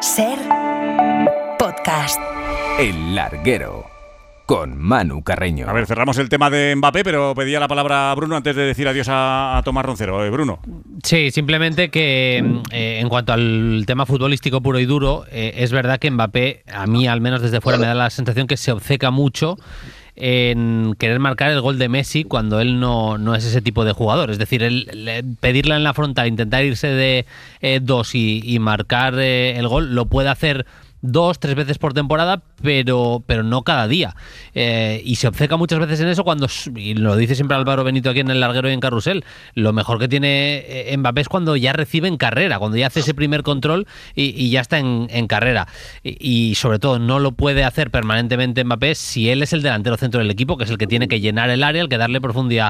SER Podcast. El Larguero, con Manu Carreño. A ver, cerramos el tema de Mbappé, pero pedía la palabra a Bruno antes de decir adiós a Tomás Roncero. Bruno. Sí, simplemente que en cuanto al tema futbolístico puro y duro, es verdad que Mbappé, a mí al menos desde fuera, me da la sensación que se obceca mucho en querer marcar el gol de Messi cuando él no es ese tipo de jugador. Es decir, pedirla en la frontal, intentar irse de dos y marcar el gol, lo puede hacer 2-3 veces por temporada, pero no cada día. Y se obceca muchas veces en eso cuando, y lo dice siempre Álvaro Benito aquí en El Larguero y en Carrusel, lo mejor que tiene Mbappé es cuando ya recibe en carrera, cuando ya hace ese primer control y ya está en carrera. Y sobre todo no lo puede hacer permanentemente Mbappé si él es el delantero centro del equipo, que es el que tiene que llenar el área, el que darle profundidad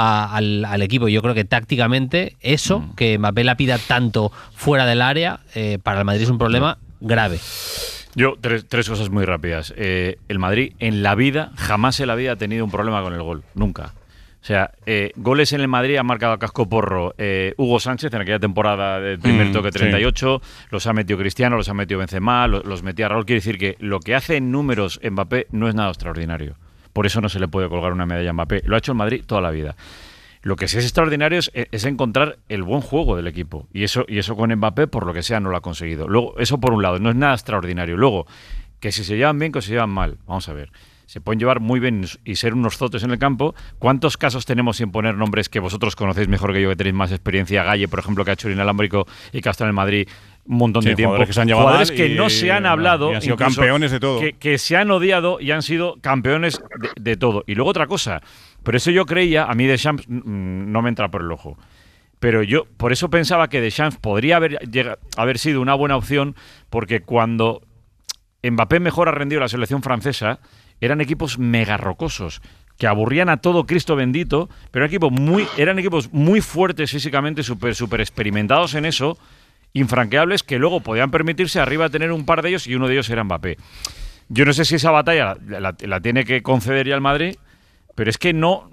al equipo. Yo creo que tácticamente eso, que Mbappé la pida tanto fuera del área, para el Madrid es un problema grave. Yo, tres cosas muy rápidas. El Madrid en la vida, jamás en la vida ha tenido un problema con el gol. Nunca. O sea, goles en el Madrid ha marcado a casco porro Hugo Sánchez en aquella temporada del primer toque 38, sí. Los ha metido Cristiano, los ha metido Benzema, los metía Raúl. Quiere decir que lo que hace en números Mbappé no es nada extraordinario. Por eso no se le puede colgar una medalla a Mbappé. Lo ha hecho el Madrid toda la vida. Lo que sí es extraordinario es encontrar el buen juego del equipo. Y eso con Mbappé, por lo que sea, no lo ha conseguido. Luego, eso por un lado, no es nada extraordinario. Luego, que si se llevan bien, que si se llevan mal. Vamos a ver. Se pueden llevar muy bien y ser unos zotes en el campo. ¿Cuántos casos tenemos sin poner nombres que vosotros conocéis mejor que yo, que tenéis más experiencia? Galle, por ejemplo, que ha hecho el inalámbrico y que ha estado en el Madrid un montón de tiempo. Que se han llevado jugadores mal que no se han hablado. Y han sido campeones de todo. Que se han odiado y han sido campeones de todo. Y luego otra cosa. Por eso yo creía, a mí Deschamps no me entra por el ojo. Pero yo por eso pensaba que Deschamps podría haber sido una buena opción, porque cuando Mbappé mejor ha rendido la selección francesa, eran equipos mega rocosos, que aburrían a todo Cristo bendito, pero eran equipos muy fuertes físicamente, súper experimentados en eso, infranqueables, que luego podían permitirse arriba tener un par de ellos, y uno de ellos era Mbappé. Yo no sé si esa batalla la tiene que conceder ya el Madrid, pero es que no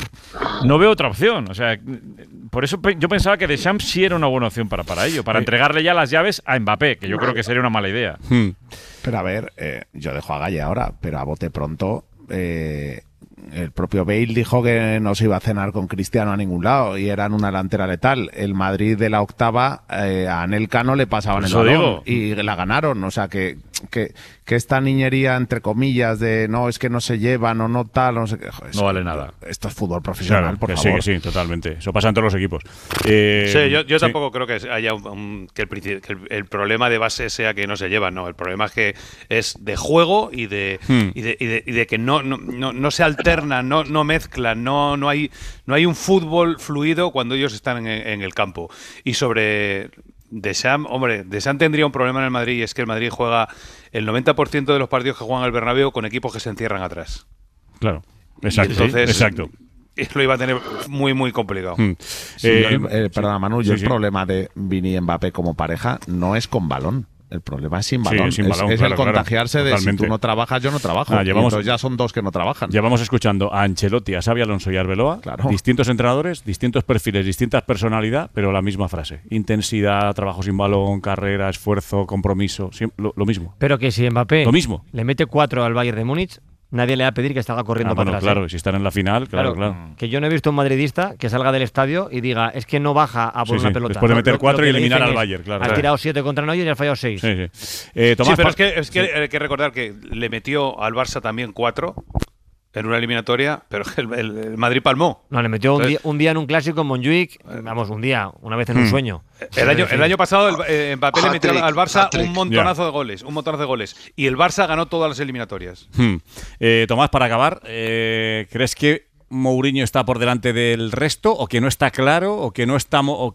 veo otra opción. O sea, por eso yo pensaba que Deschamps sí era una buena opción para ello, para entregarle ya las llaves a Mbappé, que yo creo que sería una mala idea. Pero a ver, yo dejo a Galle ahora, pero a bote pronto, el propio Bale dijo que no se iba a cenar con Cristiano a ningún lado y eran una delantera letal. El Madrid de la octava, a Anelka no le pasaban el balón y la ganaron. O sea, que esta niñería, entre comillas, de no, es que no se llevan o no tal, no sé qué. Joder, no vale nada. Esto es fútbol profesional, claro, por que favor. Sí, totalmente. Eso pasa en todos los equipos. Sí, yo tampoco creo que haya que el problema de base sea que no se llevan, no. El problema es que es de juego y de que no se alternan, no mezclan, no hay un fútbol fluido cuando ellos están en el campo. Y sobre Deschamps, Deschamps tendría un problema en el Madrid, y es que el Madrid juega el 90% de los partidos que juegan al Bernabéu con equipos que se encierran atrás. Claro, exacto. Entonces, exacto. Lo iba a tener muy, muy complicado. Perdona, Manu, el problema de Vini y Mbappé como pareja no es con balón. El problema es sin balón. Sí, sin balón, es claro, el contagiarse de totalmente. si tú no trabajas, yo no trabajo. Entonces ya son dos que no trabajan. Llevamos escuchando a Ancelotti, a Xabi Alonso y a Arbeloa, distintos entrenadores, distintos perfiles, distintas personalidad, pero la misma frase. Intensidad, trabajo sin balón, carrera, esfuerzo, compromiso, lo mismo. Pero que si Mbappé lo mismo. le mete 4 al Bayern de Múnich, nadie le va a pedir que salga corriendo para atrás. Claro, si están en la final, claro. Que yo no he visto un madridista que salga del estadio y diga, es que no baja a por una pelota. Después de meter 4 y eliminar al Bayern, claro. Has tirado 7 contra Neuer y has fallado 6. Tomás, pero es que hay que recordar que le metió al Barça también 4 en una eliminatoria, pero el Madrid palmó. No, le metió un día en un clásico en Montjuic, una vez en un sueño. El año pasado Mbappé le metió al Barça un montonazo de goles, y el Barça ganó todas las eliminatorias. Tomás, para acabar, ¿crees que Mourinho está por delante del resto, o que no está claro, o que no estamos, o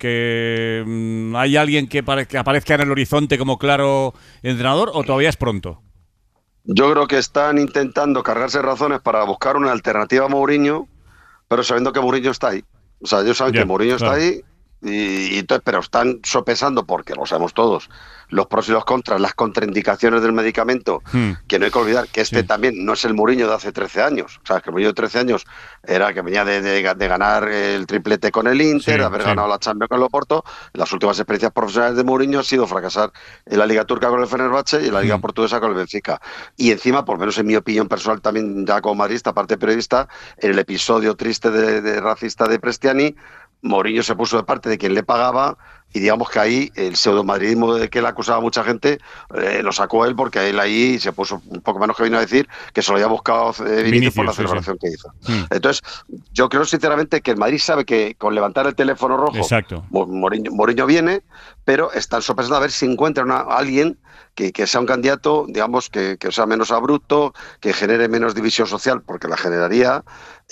que hay alguien que aparezca en el horizonte como claro entrenador, o todavía es pronto? Yo creo que están intentando cargarse razones para buscar una alternativa a Mourinho, pero sabiendo que Mourinho está ahí. O sea, ellos saben que Mourinho está ahí y entonces, pero están sopesando, porque lo sabemos todos, los pros y los contras, las contraindicaciones del medicamento, que no hay que olvidar que también no es el Mourinho de hace 13 años. O sea, que el Mourinho de 13 años era que venía de ganar el triplete con el Inter, de haber ganado la Champions con el Oporto. Las últimas experiencias profesionales de Mourinho han sido fracasar en la Liga Turca con el Fenerbahce y en la Liga Portuguesa con el Benfica. Y encima, por lo menos en mi opinión personal también ya como madridista, aparte periodista, en el episodio triste de racista de Prestiani, Mourinho se puso de parte de quien le pagaba y digamos que ahí el pseudomadridismo de que le acusaba a mucha gente lo sacó él, porque él ahí se puso un poco menos que vino a decir que se lo había buscado Vinicius por la celebración que hizo. Entonces, yo creo sinceramente que el Madrid sabe que con levantar el teléfono rojo Mourinho viene, pero están sopesando a ver si encuentran a alguien que sea un candidato, digamos, que sea menos abrupto, que genere menos división social, porque la generaría,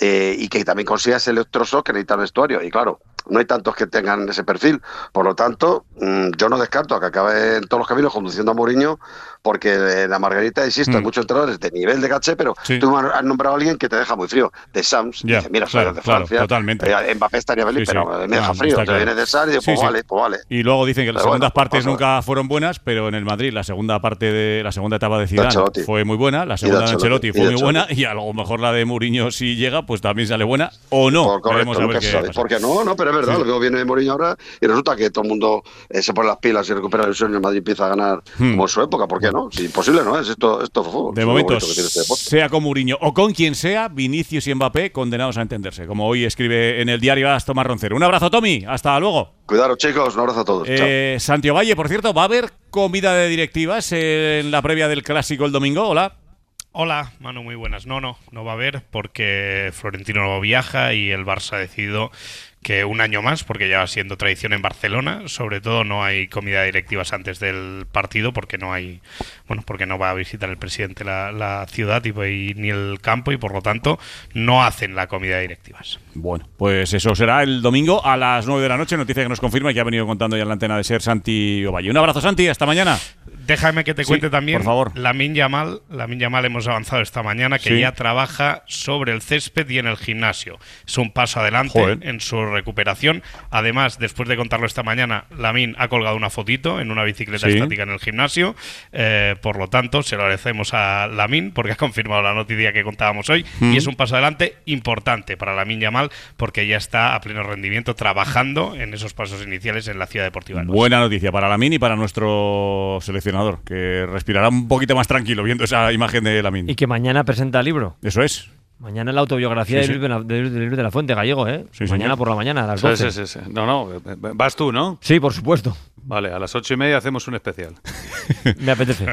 y que también consiga ese electroshock que necesita el vestuario. Y claro, no hay tantos que tengan ese perfil. Por lo tanto, yo no descarto a que acabe en todos los caminos conduciendo a Mourinho, porque la Margarita, insisto, hay muchos entrenadores de nivel de caché, pero tú has nombrado a alguien que te deja muy frío. De Sams, dice, mira, soy de Francia, totalmente. Mbappé estaría feliz, pero me deja frío. Te viene de Sars y digo, pues vale. Y luego dicen que las segundas partes nunca fueron buenas, pero en el Madrid la segunda etapa de Zidane fue muy buena, la segunda de Ancelotti fue muy buena, y a lo mejor la de Mourinho, si llega, pues también sale buena o no. Correcto, a ver qué pasa. Porque no, pero es verdad, lo veo bien de Mourinho ahora, y resulta que todo el mundo se pone las pilas y recupera el sueño, el Madrid empieza a ganar como en su época. ¿Por qué no? Si imposible no es, esto fútbol. De momento, sea con Mourinho o con quien sea, Vinicius y Mbappé condenados a entenderse, como hoy escribe en el diario AS Tomás Roncero. Un abrazo, Tommy, hasta luego. Cuidaros, chicos, un abrazo a todos. Santiago Valle, por cierto, ¿va a haber comida de directivas en la previa del Clásico el domingo? Hola. Hola, Manu, muy buenas. No va a haber, porque Florentino no viaja y el Barça ha decidido que un año más, porque ya va siendo tradición en Barcelona, sobre todo no hay comida de directivas antes del partido, porque no va a visitar el presidente la ciudad y ni el campo, y por lo tanto no hacen la comida de directivas. Bueno, pues eso será el domingo a las 9 de la noche, noticia que nos confirma y que ha venido contando ya en la antena de SER Santi Ovalle. Un abrazo, Santi, hasta mañana. Déjame que te cuente también, por favor. Lamine Yamal hemos avanzado esta mañana que ya trabaja sobre el césped y en el gimnasio. Es un paso adelante en su recuperación. Además, después de contarlo esta mañana, Lamine ha colgado una fotito en una bicicleta estática en el gimnasio. Por lo tanto, se lo agradecemos a Lamine porque ha confirmado la noticia que contábamos hoy, y es un paso adelante importante para Lamine Yamal porque ya está a pleno rendimiento trabajando en esos pasos iniciales en la Ciudad Deportiva. Buena noticia para Lamine y para nuestro seleccionador, que respirará un poquito más tranquilo viendo esa imagen de Lamine. Y que mañana presenta el libro. Eso es. Mañana la autobiografía de Luis de la Fuente, gallego, ¿eh? Mañana por la mañana, a las 12. Sí. No, vas tú, ¿no? Sí, por supuesto. Vale, a las 8:30 hacemos un especial. Me apetece.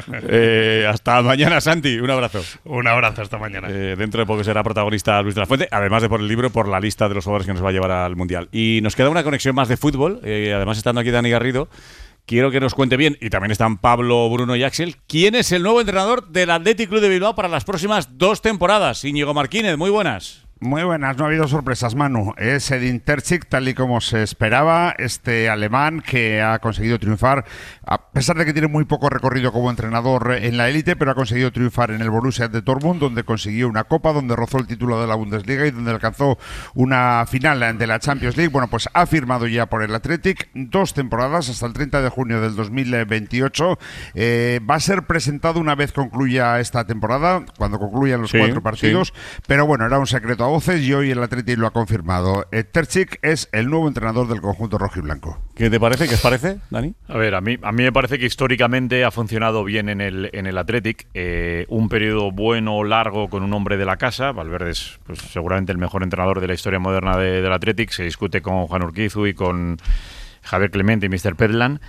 Hasta mañana, Santi. Un abrazo. Un abrazo, hasta mañana. Dentro de poco será protagonista Luis de la Fuente, además de por el libro, por la lista de los jugadores que nos va a llevar al Mundial. Y nos queda una conexión más de fútbol, además estando aquí Dani Garrido. Quiero que nos cuente bien, y también están Pablo, Bruno y Axel, quién es el nuevo entrenador del Athletic Club de Bilbao para las próximas 2 temporadas. Íñigo Martínez, muy buenas. Muy buenas, no ha habido sorpresas, Manu. Es Edin Terzic, tal y como se esperaba, este alemán que ha conseguido triunfar, a pesar de que tiene muy poco recorrido como entrenador en la élite, pero ha conseguido triunfar en el Borussia de Dortmund, donde consiguió una copa, donde rozó el título de la Bundesliga y donde alcanzó una final de la Champions League. Bueno, pues ha firmado ya por el Athletic 2 temporadas hasta el 30 de junio del 2028. Va a ser presentado una vez concluya esta temporada, cuando concluyan los 4 partidos, pero bueno, era un secreto a voces y hoy el Athletic lo ha confirmado. Terzic es el nuevo entrenador del conjunto rojiblanco. ¿Qué te parece? ¿Qué os parece, Dani? A ver, a mí me parece que históricamente ha funcionado bien en el Athletic. Un periodo bueno, largo, con un hombre de la casa. Valverde es pues, seguramente el mejor entrenador de la historia moderna del Athletic. Se discute con Juan Urquizu y con Javier Clemente y Mr. Pedlan.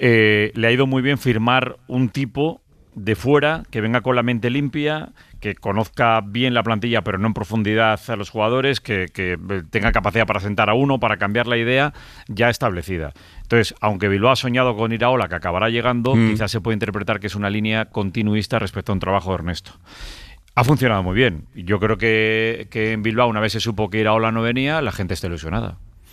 Le ha ido muy bien firmar un tipo de fuera, que venga con la mente limpia, que conozca bien la plantilla pero no en profundidad a los jugadores, que tenga capacidad para sentar a uno, para cambiar la idea ya establecida. Entonces, aunque Bilbao ha soñado con Iraola, que acabará llegando, quizás se puede interpretar que es una línea continuista respecto a un trabajo de Ernesto. Ha funcionado muy bien. Yo creo que en Bilbao, una vez se supo que Iraola no venía, la gente está ilusionada.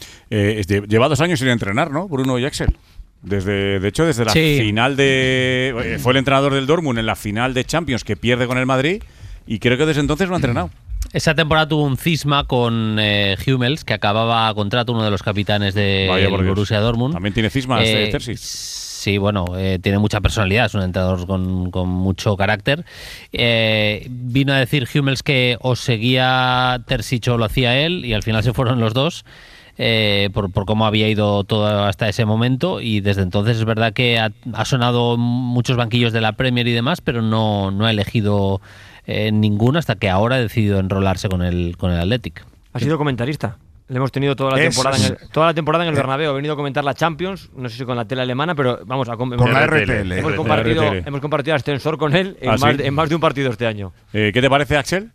Lleva 2 años sin entrenar, ¿no? Bruno y Axel. De hecho, desde la final de... fue el entrenador del Dortmund en la final de Champions que pierde con el Madrid y creo que desde entonces no ha entrenado. Esa temporada tuvo un cisma con Hummels, que acababa contrato, uno de los capitanes de Borussia Dortmund. También tiene cismas Terzic. Sí, bueno, tiene mucha personalidad, es un entrenador con mucho carácter. Vino a decir Hummels que o seguía Terzic o lo hacía él, y al final se fueron los dos. Por cómo había ido todo hasta ese momento, y desde entonces es verdad que ha sonado muchos banquillos de la Premier y demás, pero no ha elegido ninguno hasta que ahora ha decidido enrolarse con el Athletic. Ha sido comentarista. Le hemos tenido toda la temporada en el Bernabéu. Ha venido a comentar la Champions, no sé si con la tele alemana, pero vamos a con la RTL. Hemos compartido ascensor con él en más de un partido este año. ¿Qué te parece, Axel?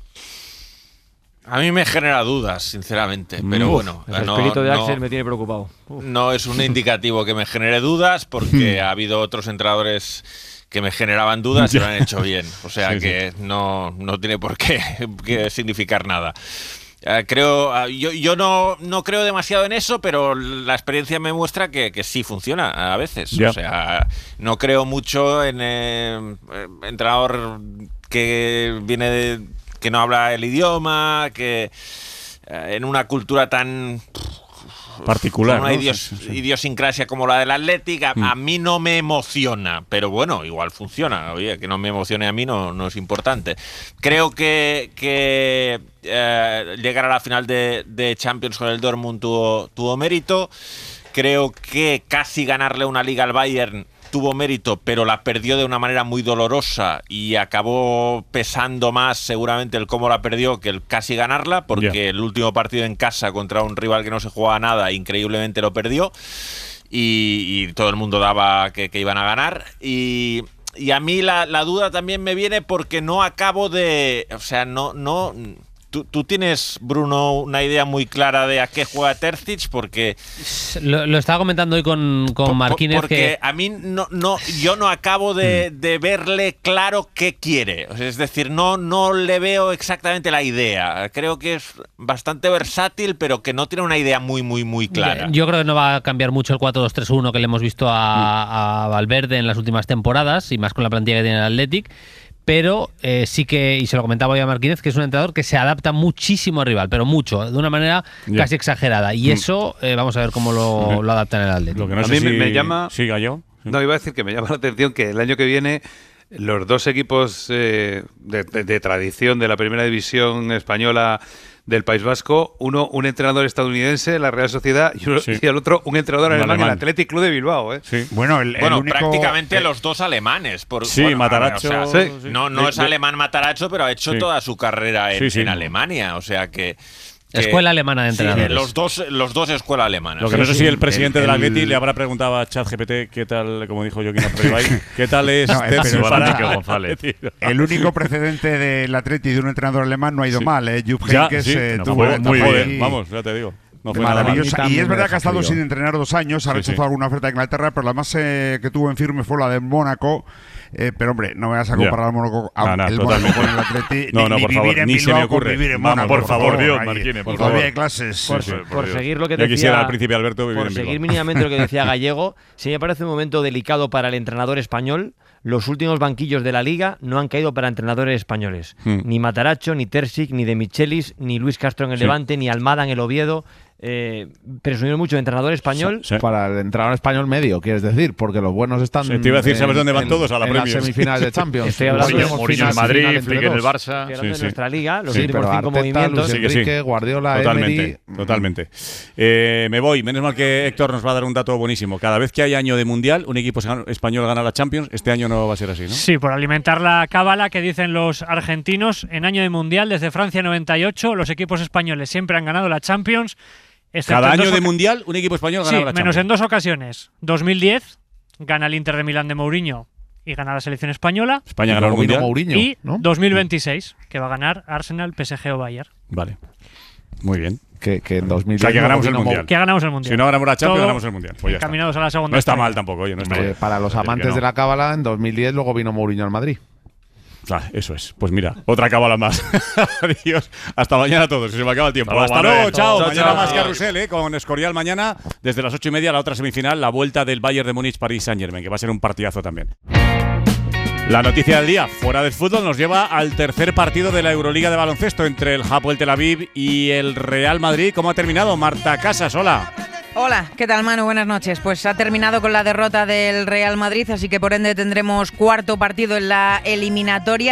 A mí me genera dudas, sinceramente, pero bueno. El espíritu de Axel me tiene preocupado. No es un indicativo que me genere dudas, porque ha habido otros entrenadores que me generaban dudas y lo han hecho bien. O sea que no tiene por qué significar nada. Yo no creo demasiado en eso, pero la experiencia me muestra que sí funciona a veces. O sea, no creo mucho en entrenador que viene que no habla el idioma, que en una cultura tan particular, una idiosincrasia como la del Athletic, a mí no me emociona, pero bueno, igual funciona. Oye, que no me emocione a mí no es importante. Creo que llegar a la final de Champions con el Dortmund tuvo mérito. Creo que casi ganarle una liga al Bayern tuvo mérito, pero la perdió de una manera muy dolorosa y acabó pesando más seguramente el cómo la perdió que el casi ganarla, porque el último partido en casa contra un rival que no se jugaba nada, increíblemente lo perdió y todo el mundo daba que iban a ganar. Y a mí la duda también me viene porque no acabo de... O sea, no ¿Tú tienes, Bruno, una idea muy clara de a qué juega Terzic? Porque lo estaba comentando hoy con Marquínez. Porque a mí yo no acabo de verle claro qué quiere. O sea, es decir, no le veo exactamente la idea. Creo que es bastante versátil, pero que no tiene una idea muy clara. Yo creo que no va a cambiar mucho el 4-2-3-1 que le hemos visto a Valverde en las últimas temporadas, y más con la plantilla que tiene el Athletic. Pero sí que, y se lo comentaba yo a Marquínez, que es un entrenador que se adapta muchísimo al rival, pero mucho, de una manera casi exagerada. Y eso, vamos a ver cómo lo adaptan en el Atlético. A mí me llama... Sí, Gallo. No, iba a decir que me llama la atención que el año que viene los dos equipos de tradición de la primera división española del País Vasco, un entrenador estadounidense, la Real Sociedad, y el otro un entrenador alemán, el Athletic Club de Bilbao. Sí. Bueno, prácticamente los dos alemanes. Matarazzo. No es alemán Matarazzo, pero ha hecho toda su carrera en Alemania. O sea que... Escuela alemana de entrenadores. Los dos escuela alemana. Lo que no sé si el presidente del Atleti le habrá preguntado a ChatGPT qué tal, como dijo Joaquín Apreibay, qué tal es González. El único precedente del Atleti de un entrenador alemán no ha ido mal, Jupp Heynckes tuvo muy bien, vamos, ya te digo. No fue maravilloso. Y es verdad que ha estado sin entrenar 2 años, ha rechazado alguna oferta de Inglaterra, pero la más que tuvo en firme fue la de Mónaco. Pero hombre, no me vas a comparar el Mónaco con el Atleti. No, por favor, ni se me ocurre. Vivir en Mónaco, por favor, Dios, Marquínez, por favor. Hay clases. Por seguir lo que decía, yo quisiera al príncipe Alberto vivir por seguir mínimamente lo que decía Gallego, sí me parece un momento delicado para el entrenador español. Los últimos banquillos de la Liga no han caído para entrenadores españoles. Ni Matarazzo, ni Terzic, ni De Michelis, ni Luis Castro en el Levante, ni Almada en el Oviedo. Presumimos mucho de entrenador español. Para el entrenador español medio, quieres decir, porque los buenos están. Te iba a decir, ¿sabes dónde van todos? A la Premier. En las semifinales de Champions. Estoy hablando de Mourinho en Madrid, Flick en el Barça. Estoy hablando de nuestra liga, los últimos 5 Arteta, movimientos. Luis Enrique, Guardiola, Totalmente. Me voy. Menos mal que Héctor nos va a dar un dato buenísimo. Cada vez que hay año de mundial, un equipo español gana la Champions. Este año no va a ser así, ¿no? Sí, por alimentar la cábala que dicen los argentinos. En año de mundial, desde Francia 98, los equipos españoles siempre han ganado la Champions. Cada año de mundial, un equipo español gana la Champions. Menos en 2 ocasiones. 2010, gana el Inter de Milán de Mourinho y gana la selección española. España ganó el mundial. Mourinho, y ¿no? 2026, que va a ganar Arsenal, PSG o Bayern. Vale. Muy bien. Que en 2010 que ganamos el mundial. Que ganamos el mundial. Si no ganamos la Champions, ganamos el mundial. Pues ya caminados está. a la segunda. No está mal tampoco, oye. No está mal. Para los amantes de la cábala, en 2010 luego vino Mourinho al Madrid. Eso es. Pues mira, otra cábala más. Adiós. Hasta mañana a todos. Se me acaba el tiempo. Hasta luego. Chao. Mañana más Carrusel, con Escorial mañana. Desde las 8:30, la otra semifinal, la vuelta del Bayern de Múnich, París Saint-Germain, que va a ser un partidazo también. La noticia del día, fuera del fútbol, nos lleva al tercer partido de la Euroliga de baloncesto entre el Hapoel Tel Aviv y el Real Madrid. ¿Cómo ha terminado? Marta Casas, hola. Hola, ¿qué tal, Manu? Buenas noches. Pues ha terminado con la derrota del Real Madrid, así que por ende tendremos cuarto partido en la eliminatoria,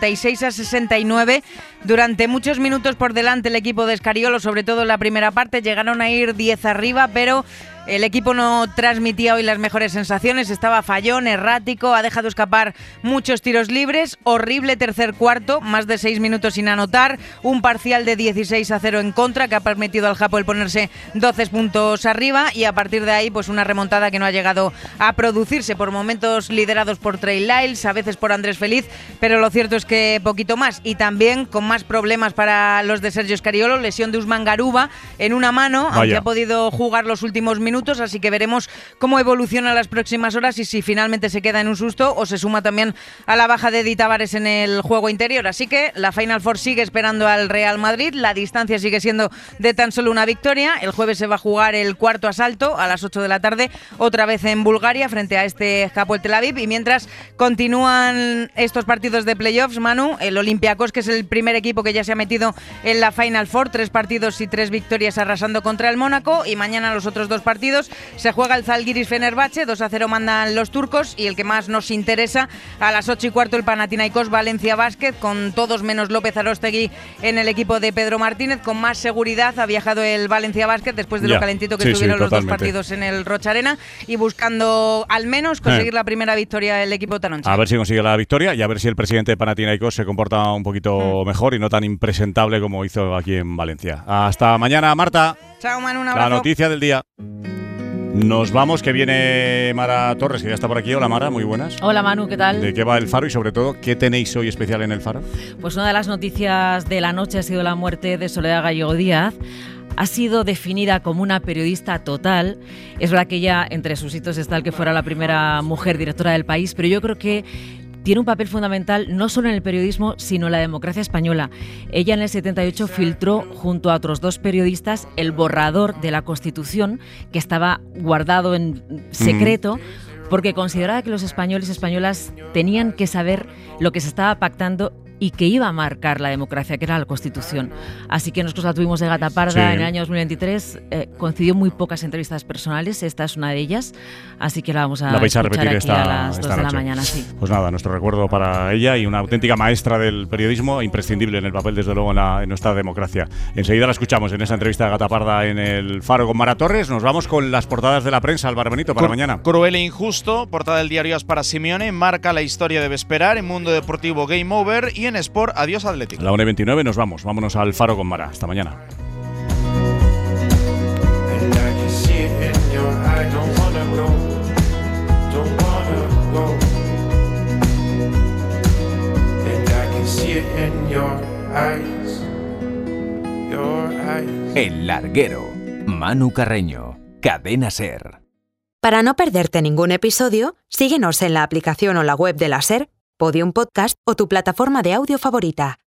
76-69. Durante muchos minutos por delante el equipo de Escariolo, sobre todo en la primera parte, llegaron a ir 10 arriba, pero el equipo no transmitía hoy las mejores sensaciones, estaba fallón, errático, ha dejado escapar muchos tiros libres, horrible tercer cuarto, más de 6 minutos sin anotar, un parcial de 16-0 en contra que ha permitido al Hapoel ponerse 12 puntos arriba y a partir de ahí pues una remontada que no ha llegado a producirse, por momentos liderados por Trey Lyles, a veces por Andrés Feliz, pero lo cierto es que poquito más y también con más problemas para los de Sergio Scariolo, lesión de Usman Garuba en una mano, aunque ha podido jugar los últimos minutos, así que veremos cómo evoluciona las próximas horas y si finalmente se queda en un susto o se suma también a la baja de Edi Tavares en el juego interior. Así que la Final Four sigue esperando al Real Madrid, la distancia sigue siendo de tan solo una victoria. El jueves se va a jugar el cuarto asalto a las 8 de la tarde, otra vez en Bulgaria frente a este Hapoel Tel Aviv, y mientras continúan estos partidos de playoffs, Manu, el Olympiacos, que es el primer equipo que ya se ha metido en la Final Four, 3 partidos y 3 victorias arrasando contra el Mónaco, y mañana los otros 2 partidos se juega el Zalgiris Fenerbahce, 2-0 mandan los turcos, y el que más nos interesa, a las 8:15 el Panathinaikos Valencia Basket, con todos menos López Aróstegui en el equipo de Pedro Martínez. Con más seguridad ha viajado el Valencia Basket después de lo calentito que estuvieron los 2 partidos en el Rocha Arena, y buscando al menos conseguir la primera victoria del equipo taroncha. A ver si consigue la victoria y a ver si el presidente de Panathinaikos se comporta un poquito mejor y no tan impresentable como hizo aquí en Valencia. Hasta mañana, Marta. Chao, Manu, un abrazo. La noticia del día. Nos vamos, que viene Mara Torres, que ya está por aquí. Hola, Mara, muy buenas. Hola, Manu, ¿qué tal? ¿De qué va el Faro y, sobre todo, qué tenéis hoy especial en el Faro? Pues una de las noticias de la noche ha sido la muerte de Soledad Gallego Díaz. Ha sido definida como una periodista total. Es verdad que ella, entre sus hitos, está el que fuera la primera mujer directora del país, pero yo creo que tiene un papel fundamental no solo en el periodismo, sino en la democracia española. Ella en el 78 filtró, junto a otros 2 periodistas, el borrador de la Constitución, que estaba guardado en secreto, porque consideraba que los españoles y españolas tenían que saber lo que se estaba pactando y que iba a marcar la democracia, que era la Constitución. Así que nosotros la tuvimos de gata parda en el año 2023. Concedió muy pocas entrevistas personales, esta es una de ellas, así que la vamos a repetir aquí a las 2 de la mañana. Sí. Pues nada, nuestro recuerdo para ella y una auténtica maestra del periodismo, imprescindible en el papel, desde luego, en nuestra democracia. Enseguida la escuchamos en esa entrevista de gata parda en el Faro con Mara Torres. Nos vamos con las portadas de la prensa, Álvaro Benito, para mañana. Cruel e injusto, portada del diario AS para Simeone, marca la historia debe esperar, en Mundo Deportivo Game Over y en Sport adiós Atlético. La 1:29 nos vamos. Vámonos al Faro con Mara. Hasta mañana. El Larguero. Manu Carreño. Cadena SER. Para no perderte ningún episodio, síguenos en la aplicación o la web de la SER, Podium Podcast o tu plataforma de audio favorita.